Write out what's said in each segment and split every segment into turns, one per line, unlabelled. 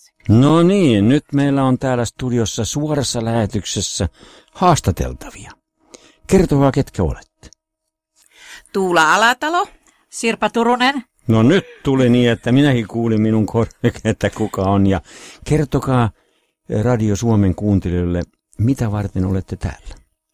tanssi.
No niin, nyt meillä on täällä studiossa suorassa lähetyksessä haastateltavia. Kertokaa, ketkä olette.
Tuula Alatalo.
Sirpa Turunen.
No nyt tuli niin, että minäkin kuulin minun korveen, että kuka on. Ja kertokaa Radio Suomen kuuntelijoille, mitä varten olette täällä?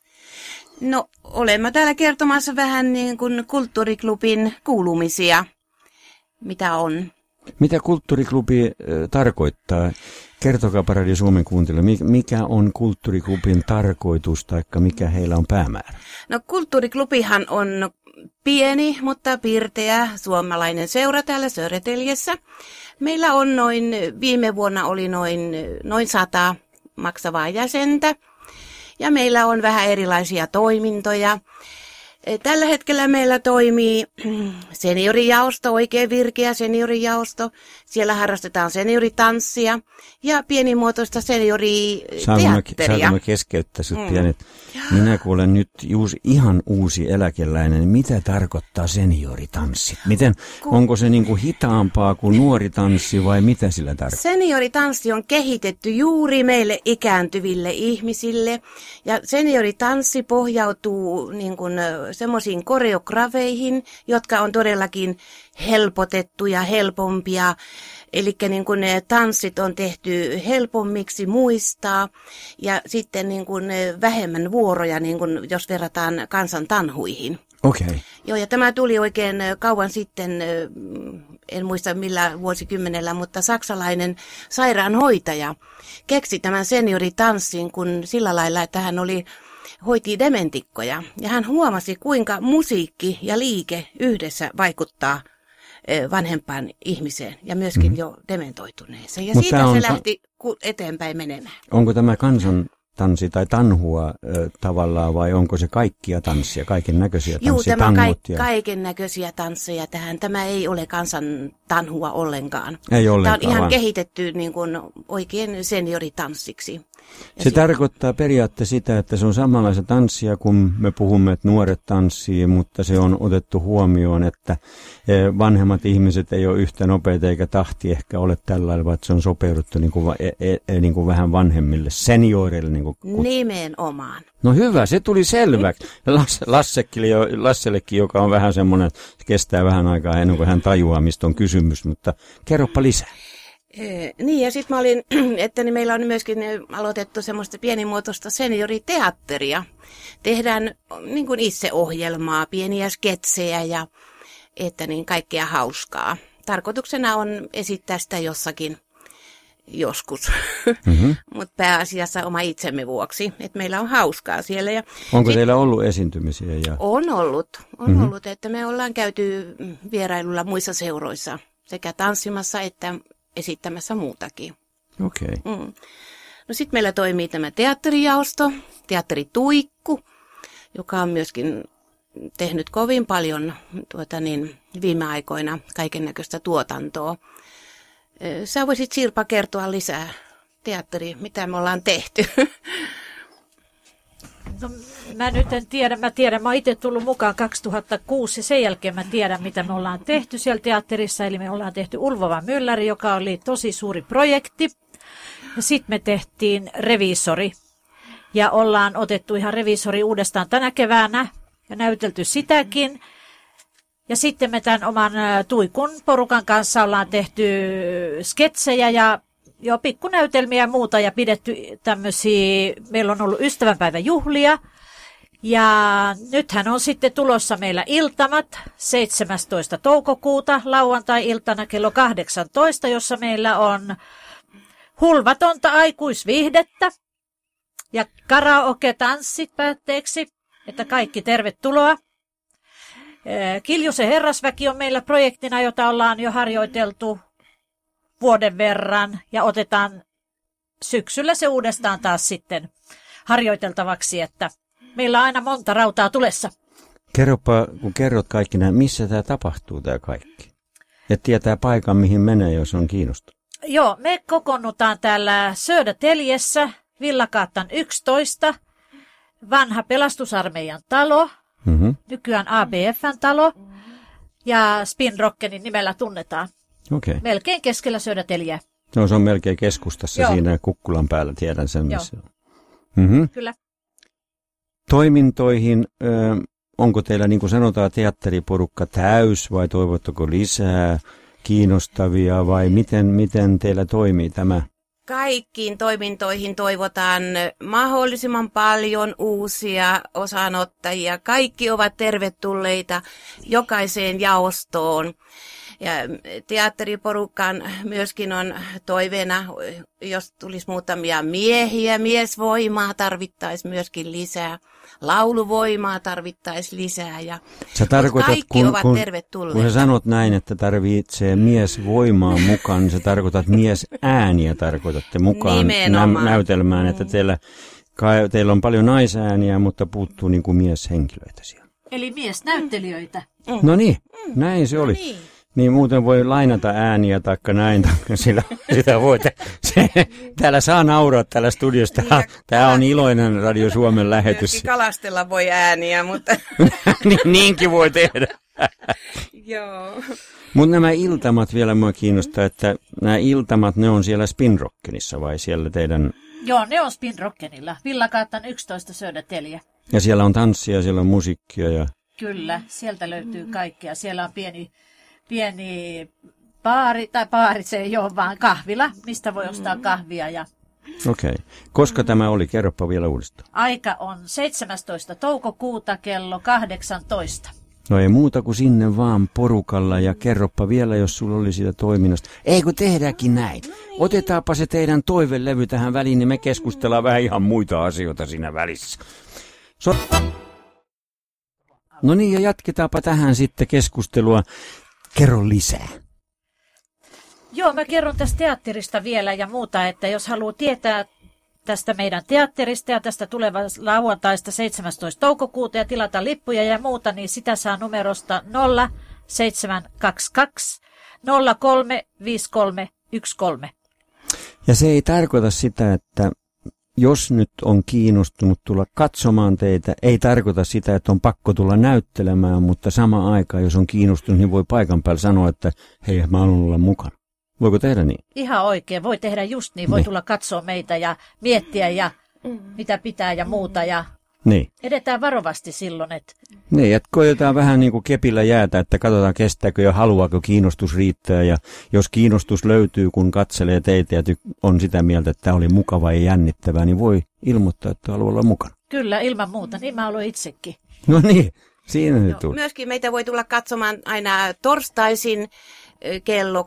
No, olemme täällä kertomassa vähän niin kuin kulttuuriklubin kuulumisia, mitä on.
Mitä kulttuuriklubi tarkoittaa? Kertokaapa Radio Suomen kuuntelijoille, mikä on kulttuuriklubin tarkoitus tai mikä heillä on päämäärä?
No, kulttuuriklubihan on pieni, mutta pirteä suomalainen seura täällä Södertäljessä. Meillä on viime vuonna oli noin 100 maksavaa jäsentä ja meillä on vähän erilaisia toimintoja. Tällä hetkellä meillä toimii seniorijaosto, oikein virkeä seniorijaosto. Siellä harrastetaan senioritanssia ja pienimuotoista senioriteatteria.
Saanko keskeyttää sut pienet? Minä kun olen nyt ihan uusi eläkeläinen, niin mitä tarkoittaa senioritanssi? Onko se niin kuin hitaampaa kuin nuori tanssi vai mitä sillä tarkoittaa?
Senioritanssi on kehitetty juuri meille ikääntyville ihmisille ja senioritanssi pohjautuu niin kuin semmoisiin koreografeihin, jotka on todellakin helpotettuja, helpompia. Eli niin kuin ne tanssit on tehty helpommiksi muistaa ja sitten niin kuin vähemmän vuoroja, niin kuin jos verrataan kansantanhuihin.
Okei. Okay.
Joo, ja tämä tuli oikein kauan sitten, en muista millä vuosikymmenellä, mutta saksalainen sairaanhoitaja keksi tämän senioritanssin, kun sillä lailla, että hän hoiti dementikkoja. Ja hän huomasi, kuinka musiikki ja liike yhdessä vaikuttaa vanhempaan ihmiseen ja myöskin jo dementoituneeseen. Ja siitä se lähti eteenpäin menemään. Onko tämä
kansantanssi tai tanhua tavallaan vai onko se kaikkia tanssia, kaiken näköisiä tanssia?
Joo, tämä kaiken näköisiä tansseja tähän. Tämä ei ole kansantanhua ollenkaan.
Ei ollenkaan.
Tämä on ihan kehitetty niin kuin oikein senioritanssiksi.
Se tarkoittaa periaatteessa sitä, että se on samanlaista tanssia, kun me puhumme, että nuoret tanssii, mutta se on otettu huomioon, että vanhemmat ihmiset ei ole yhtä nopeita eikä tahti ehkä ole tällä lailla, vaan se on sopeuduttu niin kuin vähän vanhemmille, senioreille.
Nimenomaan.
No hyvä, se tuli selväksi. Lassellekin, joka on vähän semmoinen, kestää vähän aikaa ennen kuin hän tajuaa, mistä on kysymys, mutta kerropa lisää.
Niin, ja sitten mä olin, että niin meillä on myöskin aloitettu semmoista pienimuotoista senioriteatteria. Tehdään niin kuin itseohjelmaa, pieniä sketsejä ja että niin kaikkea hauskaa. Tarkoituksena on esittää sitä jossakin joskus, mutta pääasiassa oma itsemme vuoksi, että meillä on hauskaa siellä. Ja
onko teillä ollut esiintymisiä?
On ollut, että me ollaan käyty vierailulla muissa seuroissa sekä tanssimassa että esittämässä muutakin.
Okei. Okay.
No sitten meillä toimii tämä teatterijaosto, teatterituikku, joka on myöskin tehnyt kovin paljon viime aikoina kaikennäköistä tuotantoa. Sä voisit Sirpa kertoa lisää mitä me ollaan tehty.
No, mä nyt en tiedä. Mä oon itse tullut mukaan 2006 ja sen jälkeen mä tiedän, mitä me ollaan tehty siellä teatterissa. Eli me ollaan tehty Ulvova Mylläri, joka oli tosi suuri projekti. Ja sitten me tehtiin Reviisori. Ja ollaan otettu ihan Reviisori uudestaan tänä keväänä ja näytelty sitäkin. Ja sitten me tämän oman Tuikun porukan kanssa ollaan tehty sketsejä ja jo pikkunäytelmiä ja muuta ja pidetty tämmöisiä, meillä on ollut ystävänpäiväjuhlia ja nythän on sitten tulossa meillä iltamat 17. toukokuuta lauantai-iltana kello 18, jossa meillä on hulvatonta aikuisviihdettä ja karaoke-tanssit päätteeksi, että kaikki tervetuloa. Kiljusen herrasväki on meillä projektina, jota ollaan jo harjoiteltu vuoden verran ja otetaan syksyllä se uudestaan taas sitten harjoiteltavaksi, että meillä on aina monta rautaa tulessa.
Kerropa, kun kerrot kaikki nämä, missä tämä tapahtuu tämä kaikki? Et tietää paikan, mihin menee, jos on kiinnostunut.
Joo, me kokoonnutaan täällä Södertäljessä, Villakaattan 11, vanha pelastusarmeijan talo, nykyään ABFn talo ja Spinrockenin nimellä tunnetaan.
Okay.
Melkein keskellä Södertäljeä.
No, se on melkein keskustassa siinä Kukkulan päällä, tiedän sen. Missä on. Mm-hmm.
Kyllä.
Toimintoihin, onko teillä, niin kuin sanotaan, teatteriporukka täys vai toivotteko lisää kiinnostavia vai miten teillä toimii tämä?
Kaikkiin toimintoihin toivotaan mahdollisimman paljon uusia osanottajia. Kaikki ovat tervetulleita jokaiseen jaostoon. Ja teatteriporukan myöskin on toiveena, jos tulisi muutamia miehiä, miesvoimaa tarvittaisiin myöskin lisää. Lauluvoimaa tarvittaisiin lisää ja
sä tarkoitat,
kaikki ovat tervetulleita.
Kun sä sanot näin, että tarvitsee miesvoimaa mukaan, niin sä tarkoitat miesääniä tarkoitatte mukaan näytelmään, että teillä on paljon naisääniä, mutta puuttuu niin kuin mieshenkilöitä siellä.
Eli miesnäyttelijöitä.
No niin, näin se oli. Niin. Niin muuten voi lainata ääniä taikka näin, sillä sitä voi. Täällä saa nauraa täällä studiosta. Tämä on iloinen Radio Suomen lähetys.
Myöskin kalastella voi ääniä, mutta
niinkin voi tehdä.
Joo.
Mutta nämä iltamat vielä mua kiinnostaa, että nämä iltamat, ne on siellä Spinrockenissa vai siellä teidän?
Joo, ne on Spinrockenilla. Villakaattan 11 Södertälje.
Ja siellä on tanssia, siellä on musiikkia ja... Kyllä,
sieltä löytyy kaikkea. Siellä on pieni baari, se ei ole vaan kahvila, mistä voi ostaa kahvia. Ja...
Okei. Koska tämä oli? Kerropa vielä uudestaan.
Aika on 17. toukokuuta kello 18.
No ei muuta kuin sinne vaan porukalla ja kerropa vielä, jos sulla oli siitä toiminnasta. Ei kun tehdäänkin näin. Otetaanpa se teidän toivelevy tähän väliin, niin me keskustellaan vähän ihan muita asioita siinä välissä. No niin, ja jatketaanpa tähän sitten keskustelua. Kerro lisää.
Joo, mä kerron tästä teatterista vielä ja muuta, että jos haluaa tietää tästä meidän teatterista ja tästä tulevasta lauantaista 17. toukokuuta ja tilata lippuja ja muuta, niin sitä saa numerosta 0722 035313.
Ja se ei tarkoita sitä, että jos nyt on kiinnostunut tulla katsomaan teitä, ei tarkoita sitä, että on pakko tulla näyttelemään, mutta samaan aikaan, jos on kiinnostunut, niin voi paikan päällä sanoa, että hei, mä haluan olla mukana. Voiko tehdä niin?
Ihan oikein, voi tehdä just niin, voi tulla katsoa meitä ja miettiä ja mitä pitää ja muuta ja edetään varovasti silloin.
Niin, että koetetaan vähän niin kuin kepillä jäätä, että katsotaan kestääkö ja haluaako kiinnostus riittää ja jos kiinnostus löytyy, kun katselee teitä ja on sitä mieltä, että tämä oli mukava ja jännittävää, niin voi ilmoittaa, että haluaa olla mukana.
Kyllä, ilman muuta, niin mä olen itsekin.
No niin, siinä se tuli.
Myöskin meitä voi tulla katsomaan aina torstaisin kello 18-21,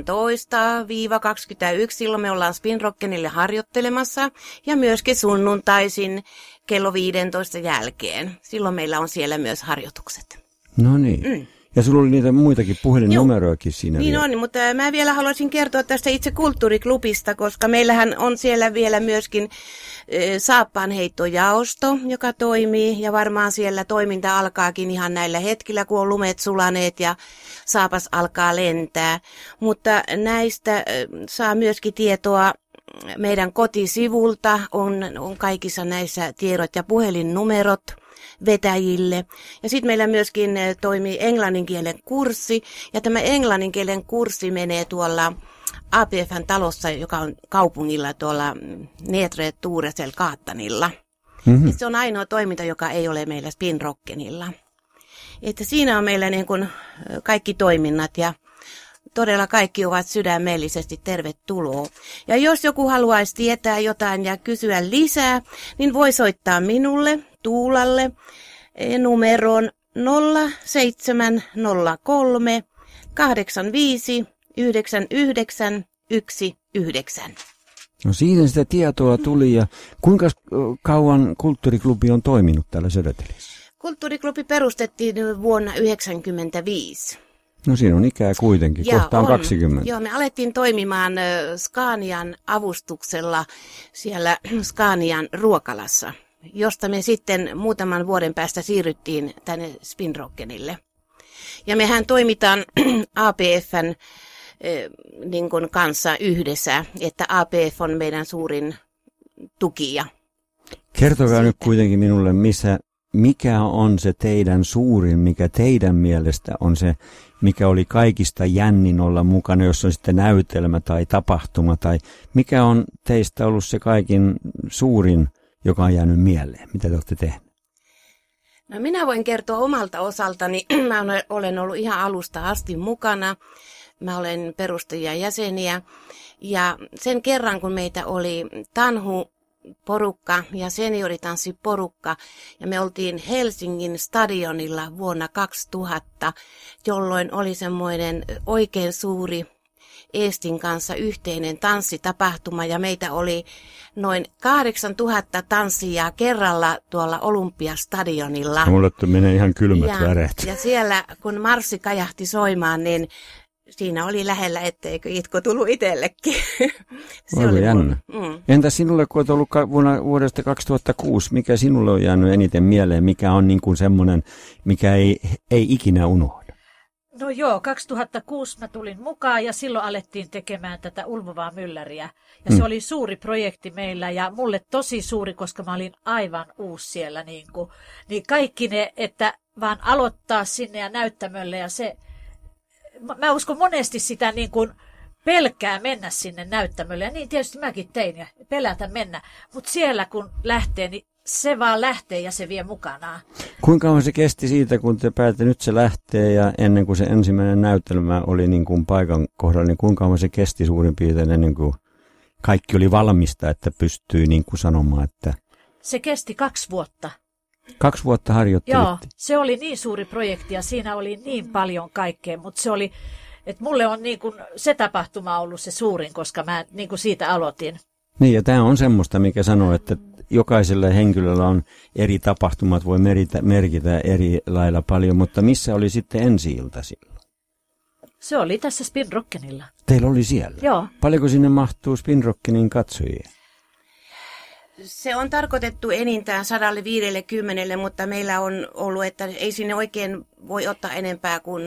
silloin me ollaan Spinrockenille harjoittelemassa, ja myöskin sunnuntaisin kello 15 jälkeen. Silloin meillä on siellä myös harjoitukset.
No niin. Ja sulla oli niitä muitakin puhelinnumeroakin siinä
niin
vielä.
on, mutta mä vielä haluaisin kertoa tästä itse kulttuuriklubista, koska meillähän on siellä vielä myöskin saappaanheittojaosto, joka toimii, ja varmaan siellä toiminta alkaakin ihan näillä hetkillä, kun on lumet sulaneet ja saapas alkaa lentää. Mutta näistä saa myöskin tietoa meidän kotisivulta, on kaikissa näissä tiedot ja puhelinnumerot vetäjille. Ja sitten meillä myöskin toimii englanninkielen kurssi, ja tämä englanninkielen kurssi menee tuolla APF:n talossa, joka on kaupungilla tuolla Nedre Turesel Kaattanilla. Mm-hmm. Se on ainoa toiminta, joka ei ole meillä Spinrockenilla. Että siinä on meillä niin kuin kaikki toiminnat ja todella kaikki ovat sydämellisesti tervetuloa. Ja jos joku haluaisi tietää jotain ja kysyä lisää, niin voi soittaa minulle, Tuulalle, numeroon 0703 85 99 19.
No siinä sitä tietoa tuli ja kuinka kauan kulttuuriklubi on toiminut täällä Södertäljessä?
Kulttuuriklubi perustettiin vuonna 1995.
No siinä on ikää kuitenkin, kohta on 20.
Joo, me alettiin toimimaan Scanian avustuksella siellä Scanian ruokalassa, josta me sitten muutaman vuoden päästä siirryttiin tänne Spinrockenille. Ja mehän toimitaan APF:n niin kuin kanssa yhdessä, että APF on meidän suurin tukija.
Kertokaa nyt kuitenkin minulle, mikä on se teidän suurin, mikä teidän mielestä on se mikä oli kaikista jännin olla mukana, jos on sitten näytelmä tai tapahtuma, tai mikä on teistä ollut se kaikin suurin, joka on jäänyt mieleen? Mitä te olette tehneet?
No minä voin kertoa omalta osaltani. Mä olen ollut ihan alusta asti mukana. Mä olen perustajia jäseniä. Ja sen kerran, kun meitä oli Tanhu-porukka ja senioritanssiporukka, ja me oltiin Helsingin stadionilla vuonna 2000, jolloin oli semmoinen oikein suuri Eestin kanssa yhteinen tanssitapahtuma, ja meitä oli noin 8000 tanssijaa kerralla tuolla Olympiastadionilla.
Mulle menee ihan kylmät väreet.
Ja siellä, kun marssi kajahti soimaan, niin siinä oli lähellä, etteikö itku tullut itsellekin.
Se oli jännä. Entä sinulle, kun olet ollut vuodesta 2006, mikä sinulle on jäänyt eniten mieleen, mikä on niin kuin semmoinen, mikä ei ikinä unohda?
No joo, 2006 mä tulin mukaan ja silloin alettiin tekemään tätä Ulvovaa mylläriä. Ja se oli suuri projekti meillä ja mulle tosi suuri, koska mä olin aivan uusi siellä. Niin kaikki ne, että vaan aloittaa sinne ja näyttämölle ja se... Mä uskon monesti sitä niin kuin pelkää mennä sinne näyttämölle. Ja niin tietysti mäkin tein ja pelätä mennä. Mutta siellä kun lähtee, niin se vaan lähtee ja se vie mukanaan.
Kuinka kauan se kesti siitä, kun te päätitte nyt se lähtee ja ennen kuin se ensimmäinen näytelmä oli niin kuin paikan kohdalla, niin kuinka kauan se kesti suurin piirtein ennen kuin kaikki oli valmista, että pystyy niin kuin sanomaan, että...
Se kesti 2 vuotta.
2 vuotta harjoittelitte?
Joo, se oli niin suuri projekti ja siinä oli niin paljon kaikkea, mutta se oli, että mulle on niin kuin se tapahtuma ollut se suurin, koska mä niin kuin siitä aloitin.
Niin ja tämä on semmoista, mikä sanoo, että jokaisella henkilöllä on eri tapahtumat, voi merkitä eri lailla paljon, mutta missä oli sitten ensi-ilta silloin?
Se oli tässä Spinrockenilla.
Teillä oli siellä?
Joo.
Paljonko sinne mahtuu Spinrockenin katsojia?
Se on tarkoitettu enintään 150, mutta meillä on ollut, että ei sinne oikein voi ottaa enempää kuin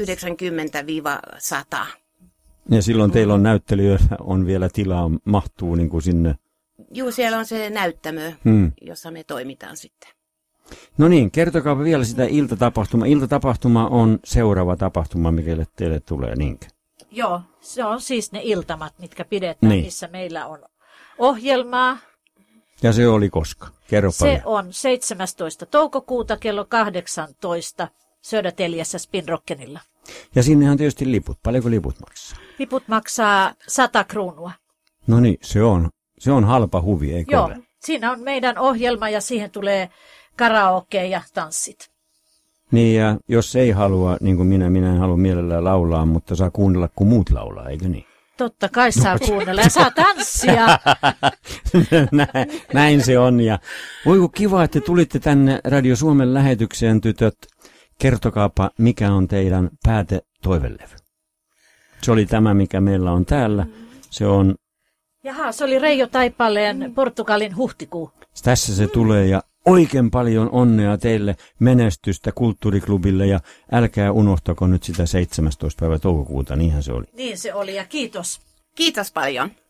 90-100.
Ja silloin teillä on näyttelijöillä on vielä tilaa, mahtuu niin kuin sinne? Joo,
siellä on se näyttämö, jossa me toimitaan sitten.
No niin, kertokaa vielä sitä iltatapahtumaa. Iltatapahtuma on seuraava tapahtuma, mikä teille tulee, niinkö?
Joo, se on siis ne iltamat, mitkä pidetään, missä meillä on ohjelmaa.
Ja se oli koska? Kerro paljon.
Se on 17. toukokuuta kello 18 Södertäljessä Spinrockenilla.
Ja sinnehän on tietysti liput. Paljonko liput maksaa?
Liput maksaa 100 kruunua.
No niin, se on halpa huvi, eikö
Joo,
ole?
siinä on meidän ohjelma ja siihen tulee karaoke ja tanssit.
Niin ja jos ei halua, niin kuin minä en halua mielellään laulaa, mutta saa kuunnella kun muut laulaa, eikö niin?
Totta kai saa kuunnella ja saa tanssia.
Näin se on. Ja voiko kiva, että tulitte tänne Radio Suomen lähetykseen, tytöt. Kertokaapa, mikä on teidän päätetoivelevy. Se oli tämä, mikä meillä on täällä. Se on...
Jaha, se oli Reijo Taipaleen Portugalin huhtikuu.
Tässä se tulee ja oikein paljon onnea teille, menestystä kulttuuriklubille ja älkää unohtako nyt sitä 17. päivä toukokuuta, niinhän se oli.
Niin se oli ja kiitos.
Kiitos paljon.